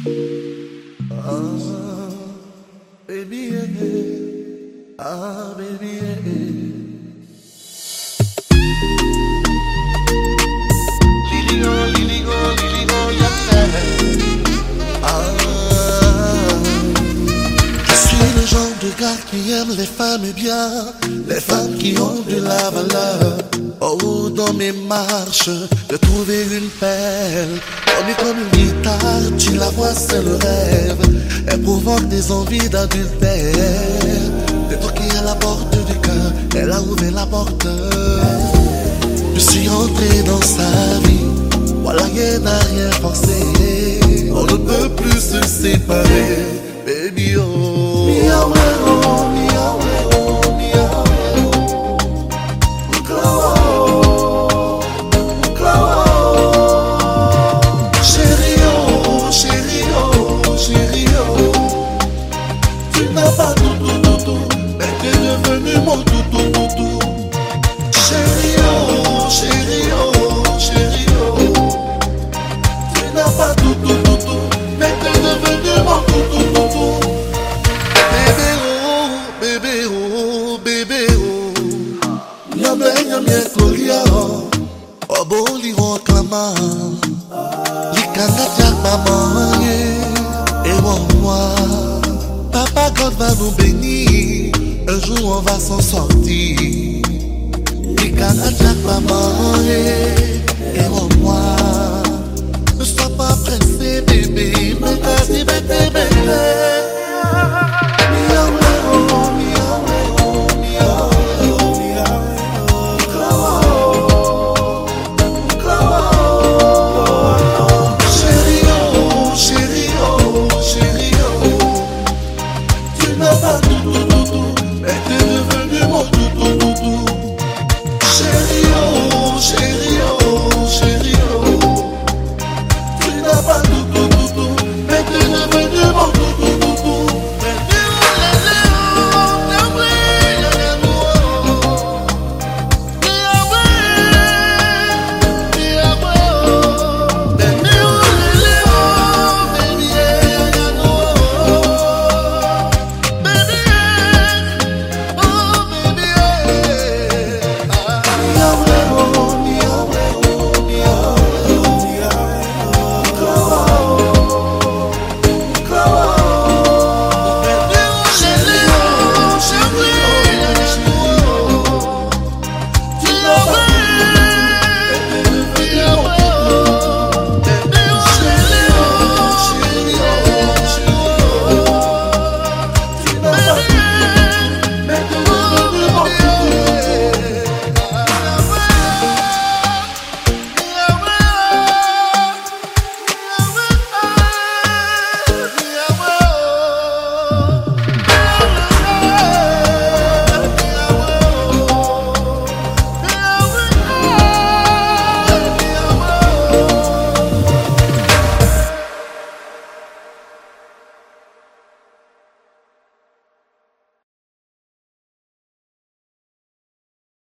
Ah, baby, yeah. Ah, baby, yeah. Liligo, Liligo, Liligo, yeah. Ah, je suis le genre de gars qui aime les femmes bien, les femmes qui ont de la valeur. Oh, dans mes marches, de trouver une perle, comme une guitare, tu la vois, c'est le rêve. Elle provoque des envies d'adultère. De toquer à la porte du cœur, elle a ouvert la porte. Je suis entré dans sa vie, voilà, elle n'a rien forcé. On ne peut plus se séparer, baby, oh. Miaou, oh, miaou, oh, miaou. Pas tout, mais t'es devenu mon tout. Chérie, oh, chérie, oh, chérie, oh. Tu n'as pas tout, mais t'es devenu mon tout. Bébé, oh, bébé, oh. Y'a kolia, oh, bon, l'ivon clama. L'ikanga maman, et moi. Papa God va nous bénir, un jour on va s'en sortir. Et quand maman et